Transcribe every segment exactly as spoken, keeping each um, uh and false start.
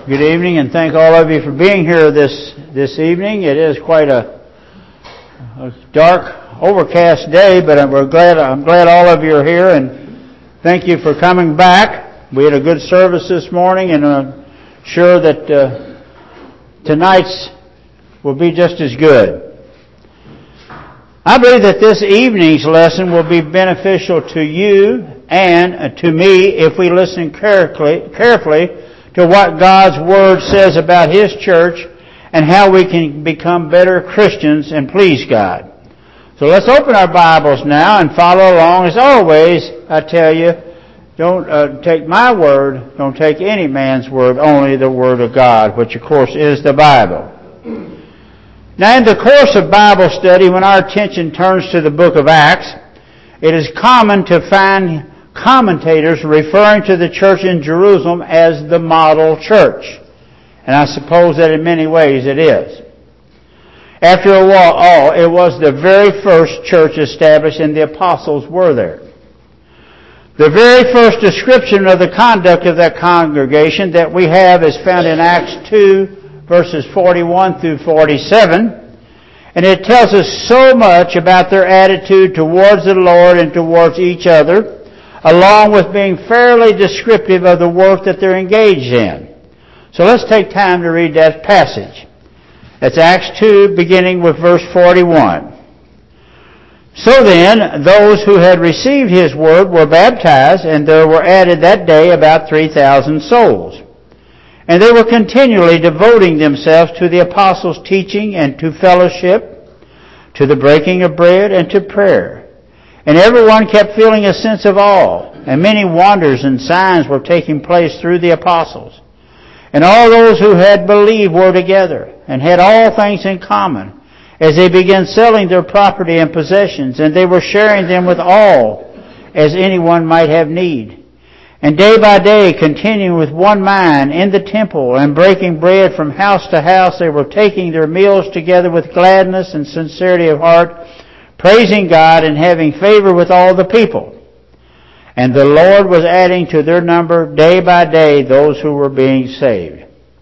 Good evening, and thank all of you for being here this this evening. It is quite a, a dark, overcast day, but we're glad. I'm glad all of you are here, and thank you for coming back. We had a good service this morning, and I'm sure that uh, tonight's will be just as good. I believe that this evening's lesson will be beneficial to you and to me if we listen carefully, carefully to what God's Word says about His church and how we can become better Christians and please God. So let's open our Bibles now and follow along. As always, I tell you, don't uh, take my word, don't take any man's word, only the Word of God, which of course is the Bible. Now, in the course of Bible study, when our attention turns to the book of Acts, it is common to find commentators referring to the church in Jerusalem as the model church. And I suppose that in many ways it is. After all, it was the very first church established, and the apostles were there. The very first description of the conduct of that congregation that we have is found in Acts two, verses forty-one through forty-seven. And it tells us so much about their attitude towards the Lord and towards each other, along with being fairly descriptive of the work that they're engaged in. So let's take time to read that passage. That's Acts two, beginning with verse forty-one. So then, those who had received His word were baptized, and there were added that day about three thousand souls. And they were continually devoting themselves to the apostles' teaching and to fellowship, to the breaking of bread and to prayer. And everyone kept feeling a sense of awe, and many wonders and signs were taking place through the apostles. And all those who had believed were together, and had all things in common, as they began selling their property and possessions, and they were sharing them with all, as anyone might have need. And day by day, continuing with one mind in the temple, and breaking bread from house to house, they were taking their meals together with gladness and sincerity of heart, praising God and having favor with all the people. And the Lord was adding to their number day by day those who were being saved.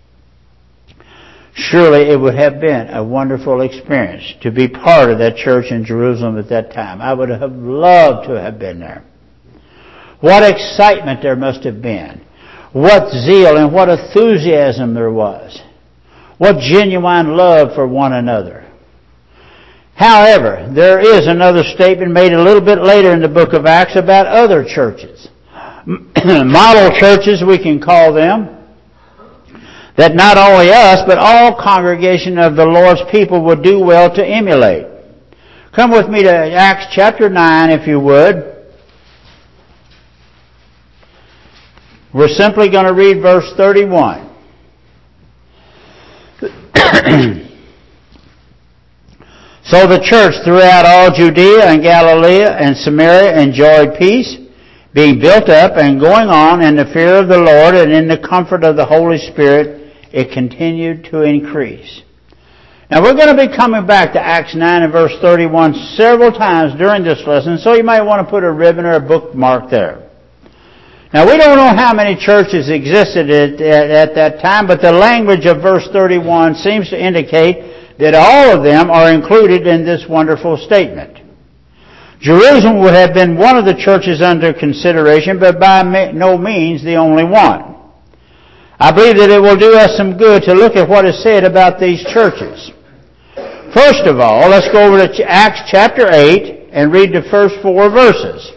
Surely it would have been a wonderful experience to be part of that church in Jerusalem at that time. I would have loved to have been there. What excitement there must have been. What zeal and what enthusiasm there was. What genuine love for one another. However, there is another statement made a little bit later in the book of Acts about other churches. Model churches, we can call them. That not only us, but all congregation of the Lord's people would do well to emulate. Come with me to Acts chapter nine, if you would. We're simply going to read verse thirty-one. So the church throughout all Judea and Galilee and Samaria enjoyed peace, being built up and going on in the fear of the Lord and in the comfort of the Holy Spirit, it continued to increase. Now we're going to be coming back to Acts nine and verse thirty-one several times during this lesson, so you might want to put a ribbon or a bookmark there. Now, we don't know how many churches existed at, at, at that time, but the language of verse thirty-one seems to indicate that all of them are included in this wonderful statement. Jerusalem would have been one of the churches under consideration, but by no means the only one. I believe that it will do us some good to look at what is said about these churches. First of all, let's go over to Acts chapter eight and read the first four verses.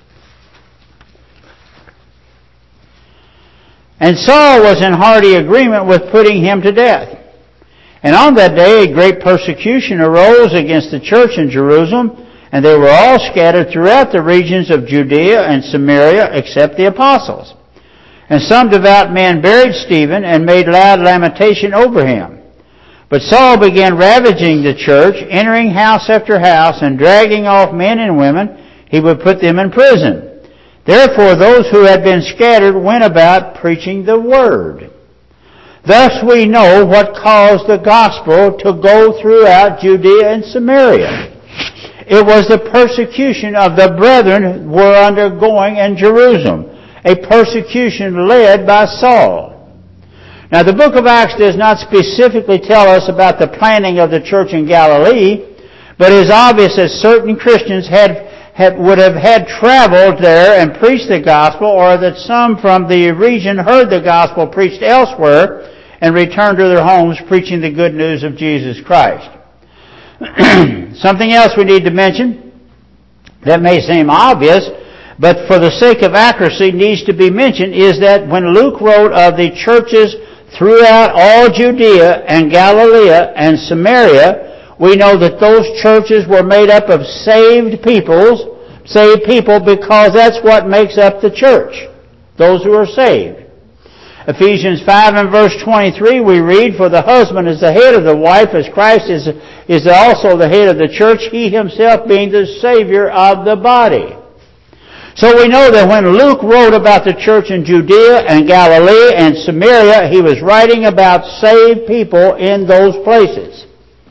And Saul was in hearty agreement with putting him to death. And on that day a great persecution arose against the church in Jerusalem, and they were all scattered throughout the regions of Judea and Samaria, except the apostles. And some devout men buried Stephen and made loud lamentation over him. But Saul began ravaging the church, entering house after house, and dragging off men and women, he would put them in prison. Therefore those who had been scattered went about preaching the word. Thus we know what caused the gospel to go throughout Judea and Samaria. It was the persecution of the brethren were undergoing in Jerusalem, a persecution led by Saul. Now, the book of Acts does not specifically tell us about the planting of the church in Galilee, but it is obvious that certain Christians had, had, would have had traveled there and preached the gospel, or that some from the region heard the gospel preached elsewhere and returned to their homes preaching the good news of Jesus Christ. Something else we need to mention that may seem obvious, but for the sake of accuracy needs to be mentioned, is that when Luke wrote of the churches throughout all Judea and Galilee and Samaria, we know that those churches were made up of saved peoples, saved people, because that's what makes up the church, those who are saved. Ephesians five and verse twenty-three we read, "For the husband is the head of the wife, as Christ is, is also the head of the church, he himself being the Savior of the body." So we know that when Luke wrote about the church in Judea and Galilee and Samaria, he was writing about saved people in those places.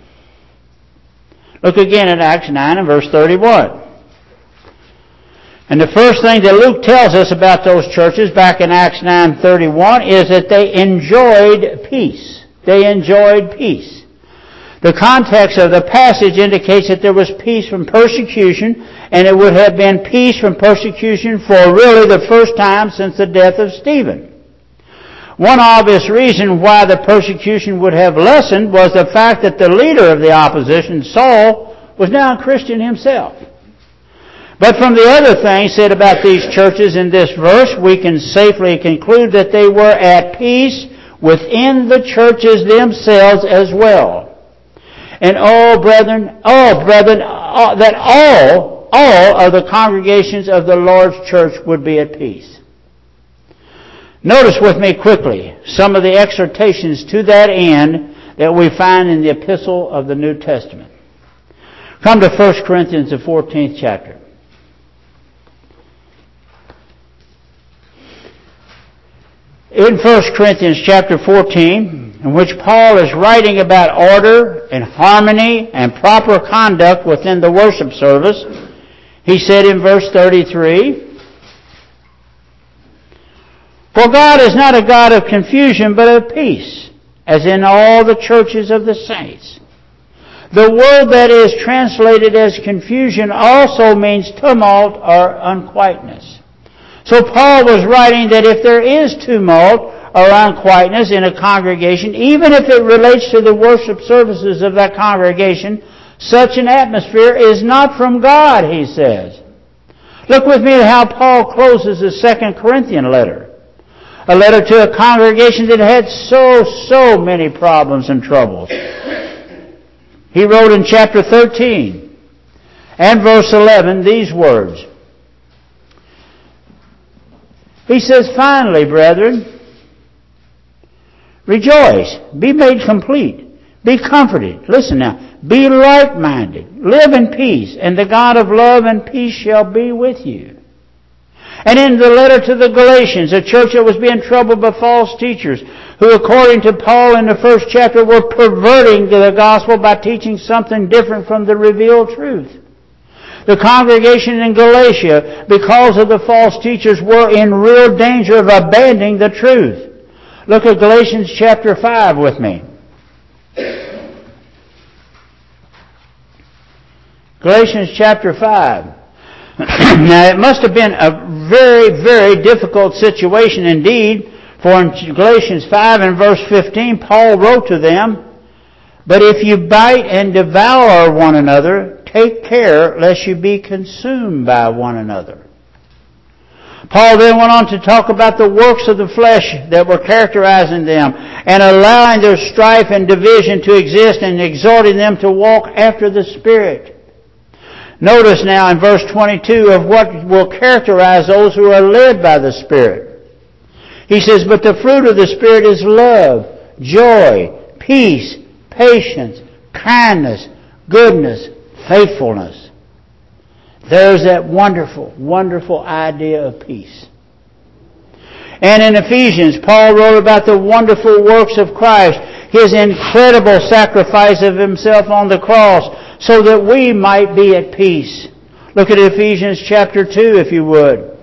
Look again at Acts nine and verse thirty-one. And the first thing that Luke tells us about those churches back in Acts nine thirty-one is that they enjoyed peace. They enjoyed peace. The context of the passage indicates that there was peace from persecution, and it would have been peace from persecution for really the first time since the death of Stephen. One obvious reason why the persecution would have lessened was the fact that the leader of the opposition, Saul, was now a Christian himself. But from the other things said about these churches in this verse, we can safely conclude that they were at peace within the churches themselves as well. And all brethren, all brethren, all, that all, all of the congregations of the Lord's church would be at peace. Notice with me quickly some of the exhortations to that end that we find in the epistle of the New Testament. Come to First Corinthians, the fourteenth chapter. In First Corinthians chapter fourteen, in which Paul is writing about order and harmony and proper conduct within the worship service, he said in verse thirty-three, "For God is not a God of confusion, but of peace, as in all the churches of the saints." The word that is translated as confusion also means tumult or unquietness. So Paul was writing that if there is tumult or unquietness in a congregation, even if it relates to the worship services of that congregation, such an atmosphere is not from God, he says. Look with me at how Paul closes the Second Corinthian letter. A letter to a congregation that had so, so many problems and troubles. He wrote in chapter thirteen and verse eleven these words. He says, "Finally, brethren, rejoice, be made complete, be comforted." Listen now. "Be like-minded, live in peace, and the God of love and peace shall be with you." And in the letter to the Galatians, a church that was being troubled by false teachers, who according to Paul in the first chapter were perverting the gospel by teaching something different from the revealed truth. The congregation in Galatia, because of the false teachers, were in real danger of abandoning the truth. Look at Galatians chapter five with me. Galatians chapter five. Now, it must have been a very, very difficult situation indeed, for in Galatians five and verse fifteen, Paul wrote to them, "But if you bite and devour one another, take care lest you be consumed by one another." Paul then went on to talk about the works of the flesh that were characterizing them and allowing their strife and division to exist and exhorting them to walk after the Spirit. Notice now in verse twenty-two of what will characterize those who are led by the Spirit. He says, "But the fruit of the Spirit is love, joy, peace, patience, kindness, goodness, faithfulness." There's that wonderful, wonderful idea of peace. And in Ephesians, Paul wrote about the wonderful works of Christ, His incredible sacrifice of Himself on the cross, so that we might be at peace. Look at Ephesians chapter two, if you would.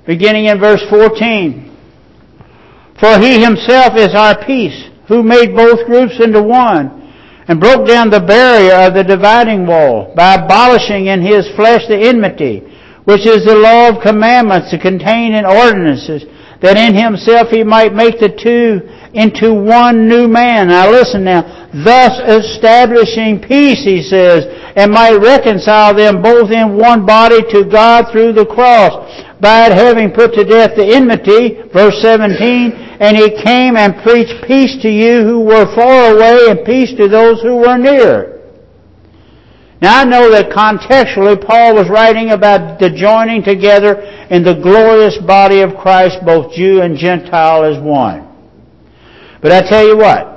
beginning in verse fourteen. For he himself is our peace, who made both groups into one, and broke down the barrier of the dividing wall, by abolishing in his flesh the enmity, which is the law of commandments contained in ordinances, that in himself he might make the two into one new man. Now listen now. Thus establishing peace, he says, and might reconcile them both in one body to God through the cross, by it having put to death the enmity, verse seventeen, and he came and preached peace to you who were far away, and peace to those who were near. Now I know that contextually Paul was writing about the joining together in the glorious body of Christ, both Jew and Gentile as one. But I tell you what,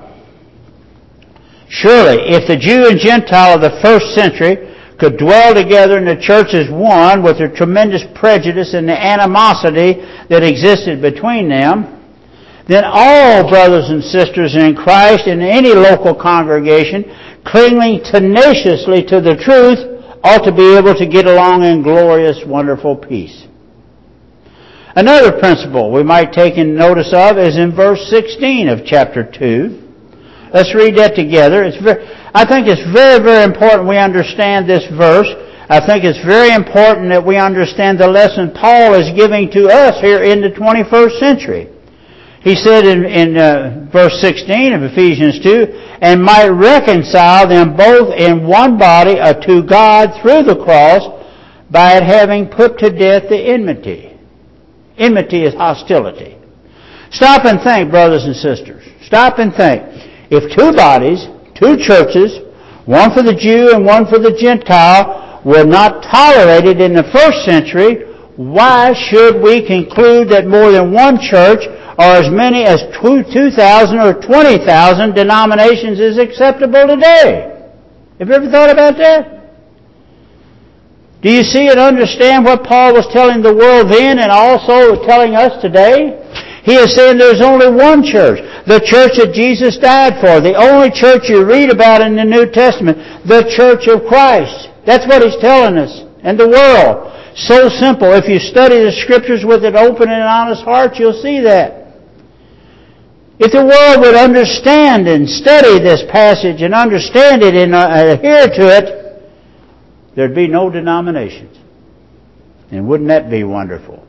surely if the Jew and Gentile of the first century could dwell together in the church as one with the tremendous prejudice and the animosity that existed between them, then all brothers and sisters in Christ in any local congregation clinging tenaciously to the truth ought to be able to get along in glorious, wonderful peace. Another principle we might take in notice of is in verse sixteen of chapter two. Let's read that together. It's very, I think it's very, very important we understand this verse. I think it's very important that we understand the lesson Paul is giving to us here in the twenty-first century. He said in, in uh, verse sixteen of Ephesians two, and might reconcile them both in one body uh, to God through the cross, by it having put to death the enmity. Enmity is hostility. Stop and think, brothers and sisters. Stop and think. If two bodies, two churches, one for the Jew and one for the Gentile, were not tolerated in the first century, why should we conclude that more than one church or as many as two thousand or twenty thousand denominations is acceptable today? Have you ever thought about that? Do you see and understand what Paul was telling the world then and also telling us today? He is saying there's only one church, the church that Jesus died for, the only church you read about in the New Testament, the church of Christ. That's what he's telling us and the world. So simple. If you study the Scriptures with an open and honest heart, you'll see that. If the world would understand and study this passage and understand it and adhere to it, there'd be no denominations. And wouldn't that be wonderful?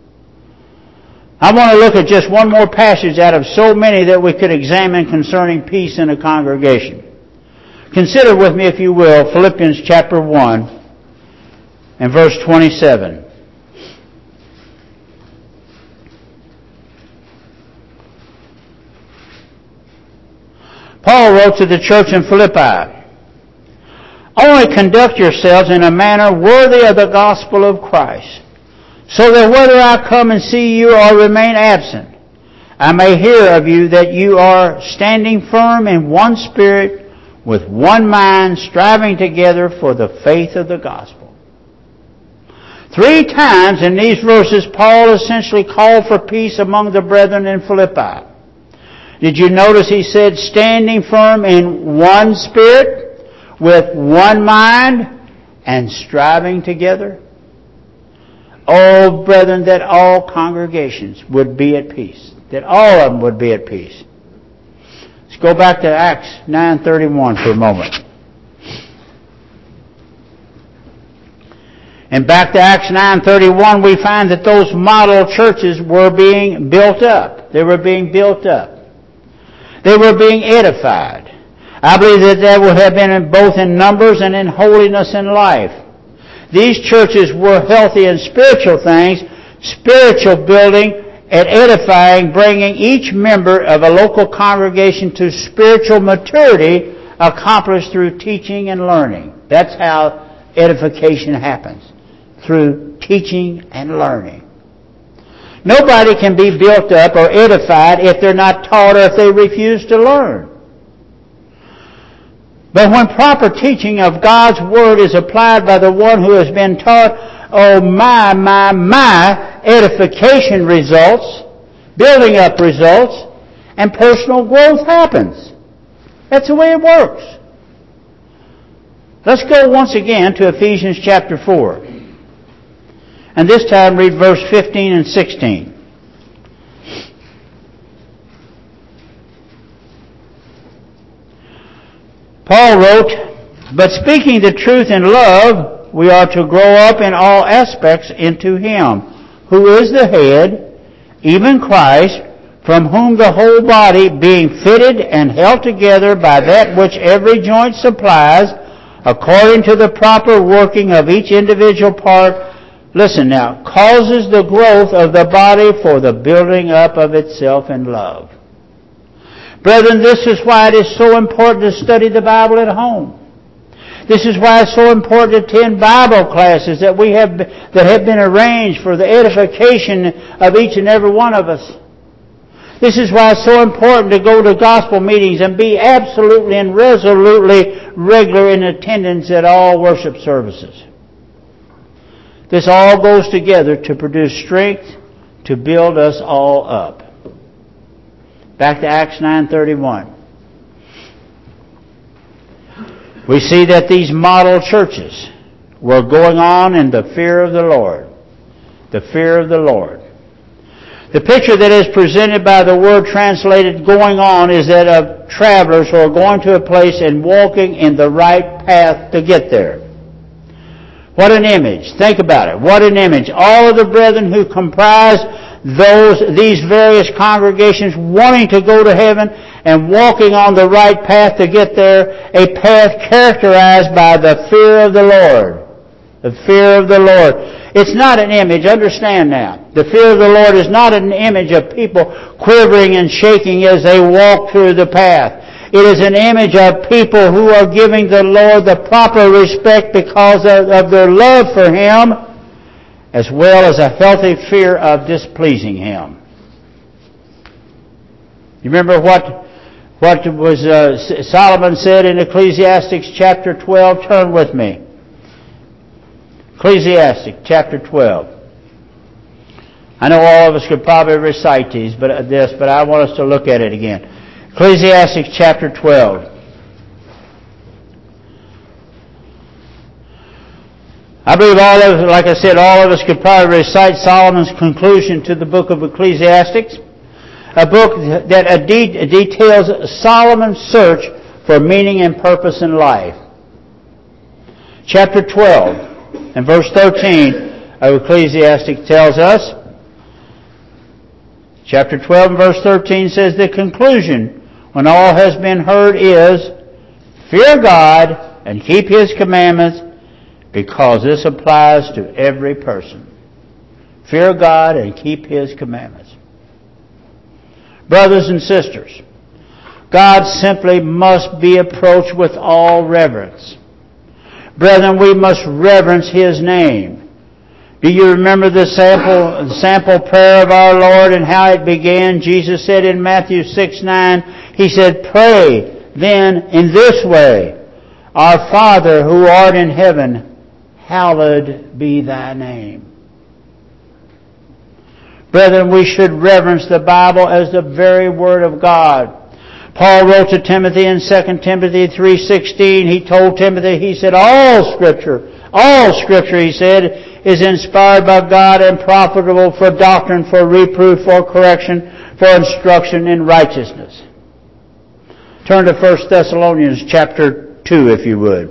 I want to look at just one more passage out of so many that we could examine concerning peace in a congregation. Consider with me, if you will, Philippians chapter one and verse twenty-seven. Paul wrote to the church in Philippi, only conduct yourselves in a manner worthy of the gospel of Christ, so that whether I come and see you or remain absent, I may hear of you that you are standing firm in one spirit, with one mind, striving together for the faith of the gospel. Three times in these verses, Paul essentially called for peace among the brethren in Philippi. Did you notice he said, standing firm in one spirit, with one mind, and striving together? Oh, brethren, that all congregations would be at peace. That all of them would be at peace. Let's go back to Acts nine thirty-one for a moment. And back to Acts nine thirty-one, we find that those model churches were being built up. They were being built up. They were being edified. I believe that that would have been in both in numbers and in holiness and life. These churches were healthy in spiritual things, spiritual building and edifying, bringing each member of a local congregation to spiritual maturity accomplished through teaching and learning. That's how edification happens, through teaching and learning. Nobody can be built up or edified if they're not taught or if they refuse to learn. But when proper teaching of God's Word is applied by the one who has been taught, oh my, my, my, edification results, building up results, and personal growth happens. That's the way it works. Let's go once again to Ephesians chapter four. And this time read verse fifteen and sixteen. Paul wrote, "But speaking the truth in love, we are to grow up in all aspects into Him, who is the head, even Christ, from whom the whole body, being fitted and held together by that which every joint supplies, according to the proper working of each individual part," listen now, "causes the growth of the body for the building up of itself in love." Brethren, this is why it is so important to study the Bible at home. This is why it's so important to attend Bible classes that we have that have been arranged for the edification of each and every one of us. This is why it's so important to go to gospel meetings and be absolutely and resolutely regular in attendance at all worship services. This all goes together to produce strength to build us all up. Back to Acts nine thirty-one. We see that these model churches were going on in the fear of the Lord. The fear of the Lord. The picture that is presented by the word translated "going on" is that of travelers who are going to a place and walking in the right path to get there. What an image. Think about it. What an image. All of the brethren who comprise those, these various congregations wanting to go to heaven and walking on the right path to get there, a path characterized by the fear of the Lord. The fear of the Lord. It's not an image, understand now. The fear of the Lord is not an image of people quivering and shaking as they walk through the path. It is an image of people who are giving the Lord the proper respect because of, of their love for Him, as well as a healthy fear of displeasing Him. You remember what what was uh, Solomon said in Ecclesiastes chapter twelve? Turn with me. Ecclesiastes chapter twelve. I know all of us could probably recite these, but uh, this, but I want us to look at it again. Ecclesiastes chapter twelve. I believe all of us, like I said, all of us could probably recite Solomon's conclusion to the book of Ecclesiastes, a book that details Solomon's search for meaning and purpose in life. Chapter twelve and verse thirteen of Ecclesiastes tells us, chapter twelve and verse thirteen says, the conclusion, when all has been heard, is, fear God and keep His commandments, because this applies to every person. Fear God and keep His commandments. Brothers and sisters, God simply must be approached with all reverence. Brethren, we must reverence His name. Do you remember the sample, sample prayer of our Lord and how it began? Jesus said in Matthew six nine, He said, pray then in this way, Our Father who art in heaven, hallowed be Thy name. Brethren, we should reverence the Bible as the very Word of God. Paul wrote to Timothy in Second Timothy three sixteen, he told Timothy, he said, all Scripture, all Scripture, he said, is inspired by God and profitable for doctrine, for reproof, for correction, for instruction in righteousness. Turn to First Thessalonians chapter two, if you would.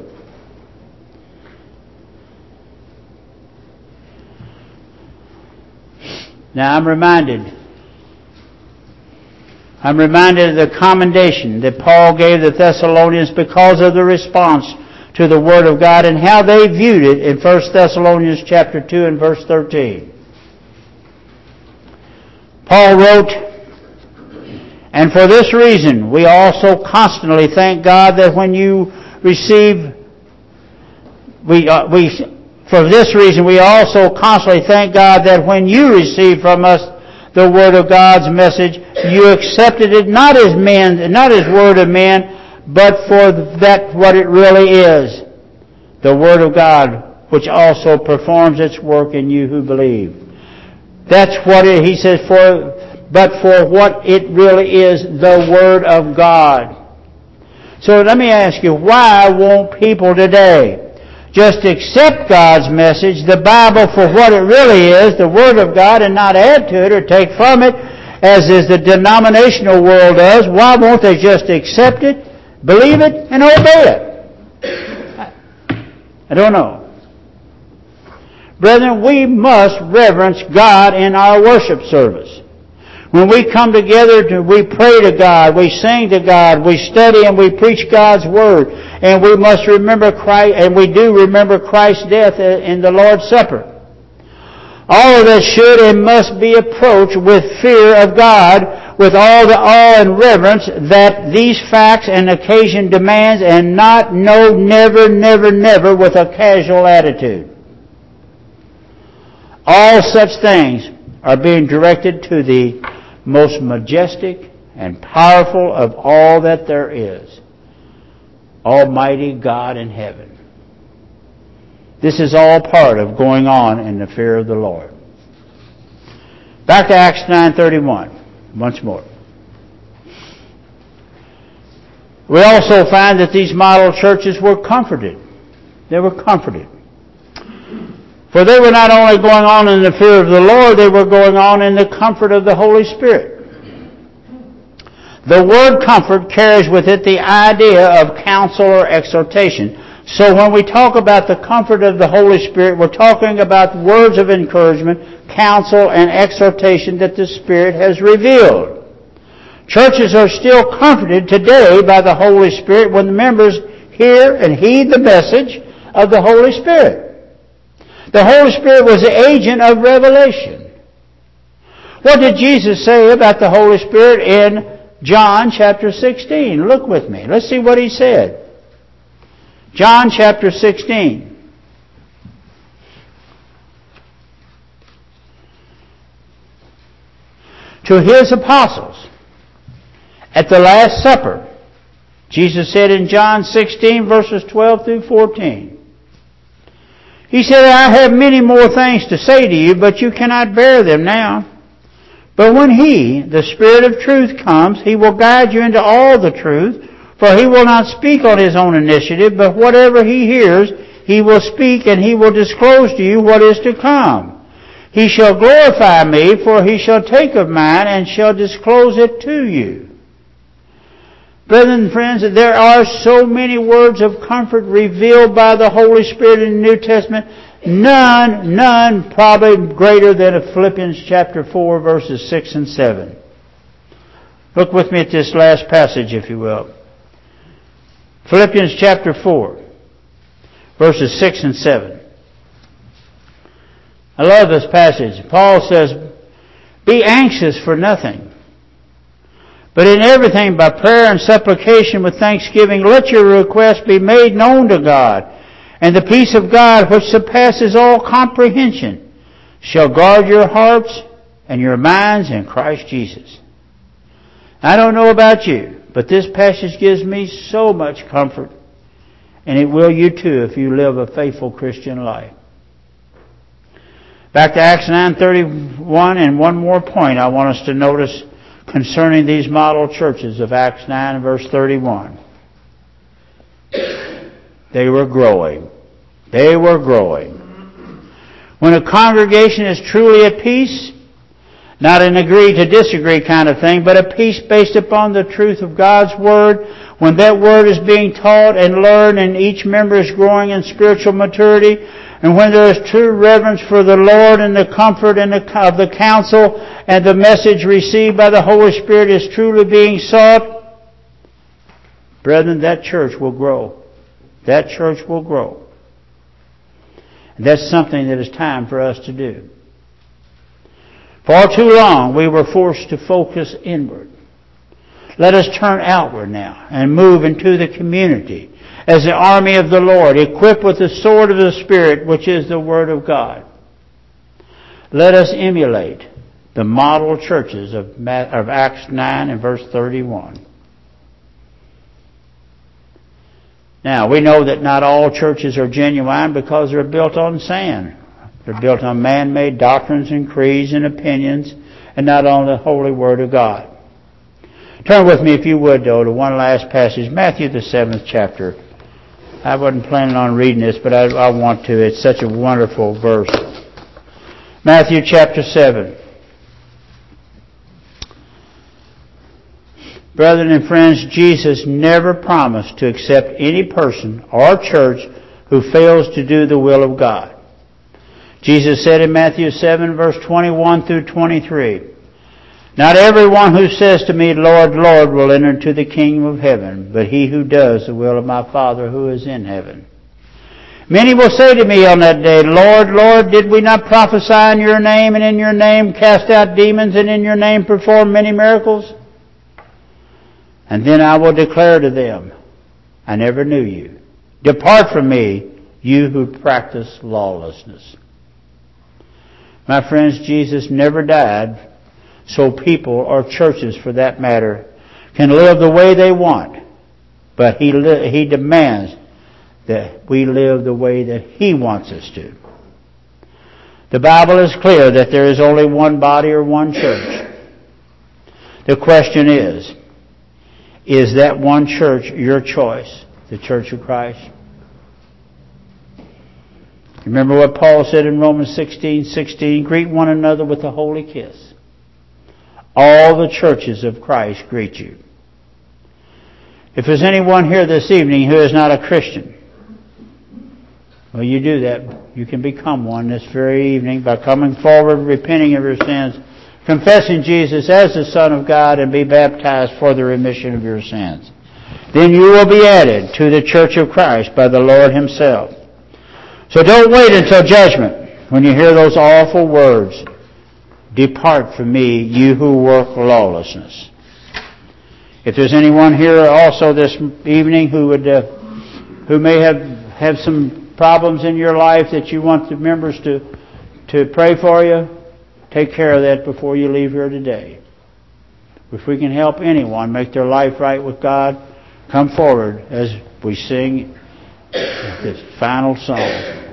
Now I'm reminded, I'm reminded of the commendation that Paul gave the Thessalonians because of the response to the Word of God and how they viewed it in First Thessalonians chapter two and verse thirteen. Paul wrote, and for this reason we also constantly thank God that when you receive, we, uh, we, for this reason we also constantly thank God that when you receive from us the Word of God's message, you accepted it not as men, not as word of men, but for that what it really is, the Word of God, which also performs its work in you who believe. That's what it, he says, for, but for what it really is, the Word of God. So let me ask you, why won't people today just accept God's message, the Bible, for what it really is, the Word of God, and not add to it or take from it, as is the denominational world does, why won't they just accept it, believe it, and obey it? I don't know. Brethren, we must reverence God in our worship service. When we come together, to, we pray to God, we sing to God, we study and we preach God's Word. And we must remember Christ, and we do remember Christ's death in the Lord's Supper. All of this should and must be approached with fear of God, with all the awe and reverence that these facts and occasion demands, and not, no, never, never, never with a casual attitude. All such things are being directed to the most majestic and powerful of all that there is, Almighty God in heaven. This is all part of going on in the fear of the Lord. Back to Acts nine thirty-one, once more. We also find that these model churches were comforted. They were comforted. For they were not only going on in the fear of the Lord, they were going on in the comfort of the Holy Spirit. The word comfort carries with it the idea of counsel or exhortation. So when we talk about the comfort of the Holy Spirit, we're talking about words of encouragement, counsel, and exhortation that the Spirit has revealed. Churches are still comforted today by the Holy Spirit when the members hear and heed the message of the Holy Spirit. The Holy Spirit was the agent of revelation. What did Jesus say about the Holy Spirit in John chapter sixteen? Look with me. Let's see what He said. John chapter sixteen. To His apostles, at the Last Supper, Jesus said in John sixteen, verses twelve through fourteen, He said, I have many more things to say to you, but you cannot bear them now. But when He, the Spirit of truth, comes, He will guide you into all the truth, for He will not speak on His own initiative, but whatever He hears, He will speak, and He will disclose to you what is to come. He shall glorify Me, for He shall take of mine, and shall disclose it to you. Brethren and friends, there are so many words of comfort revealed by the Holy Spirit in the New Testament. None, none probably greater than Philippians chapter four, verses six and seven. Look with me at this last passage, if you will. Philippians chapter four, verses six and seven. I love this passage. Paul says, be anxious for nothing, but in everything, by prayer and supplication with thanksgiving, let your requests be made known to God. And the peace of God, which surpasses all comprehension, shall guard your hearts and your minds in Christ Jesus. I don't know about you, but this passage gives me so much comfort. And it will you too if you live a faithful Christian life. Back to Acts nine thirty-one, and one more point I want us to notice concerning these model churches of Acts nine, verse thirty-one. They were growing. They were growing. When a congregation is truly at peace, not an agree to disagree kind of thing, but a peace based upon the truth of God's Word, when that Word is being taught and learned and each member is growing in spiritual maturity, and when there is true reverence for the Lord and the comfort and the, of the counsel and the message received by the Holy Spirit is truly being sought, brethren, that church will grow. That church will grow. And that's something that is time for us to do. Far too long we were forced to focus inward. Let us turn outward now and move into the community as the army of the Lord, equipped with the sword of the Spirit, which is the Word of God. Let us emulate the model churches of Acts nine and verse thirty-one. Now, we know that not all churches are genuine because they're built on sand. They're built on man-made doctrines and creeds and opinions, and not on the holy Word of God. Turn with me, if you would, though, to one last passage, Matthew the seventh chapter. I wasn't planning on reading this, but I, I want to. It's such a wonderful verse. Matthew chapter seven. Brethren and friends, Jesus never promised to accept any person or church who fails to do the will of God. Jesus said in Matthew seven, verse twenty-one through twenty-three, "Not everyone who says to me, Lord, Lord, will enter into the kingdom of heaven, but he who does the will of my Father who is in heaven. Many will say to me on that day, Lord, Lord, did we not prophesy in your name, and in your name cast out demons, and in your name perform many miracles? And then I will declare to them, I never knew you. Depart from me, you who practice lawlessness." My friends, Jesus never died so people, or churches for that matter, can live the way they want. But He li- He demands that we live the way that He wants us to. The Bible is clear that there is only one body or one church. The question is, is that one church your choice, the Church of Christ? Remember what Paul said in Romans sixteen sixteen, greet one another with a holy kiss. All the churches of Christ greet you. If there's anyone here this evening who is not a Christian, well, you do that. You can become one this very evening by coming forward, repenting of your sins, confessing Jesus as the Son of God, and be baptized for the remission of your sins. Then you will be added to the Church of Christ by the Lord Himself. So don't wait until judgment when you hear those awful words, "Depart from me, you who work lawlessness." If there's anyone here also this evening who would, uh, who may have, have some problems in your life that you want the members to, to pray for you, take care of that before you leave here today. If we can help anyone make their life right with God, come forward as we sing this final song.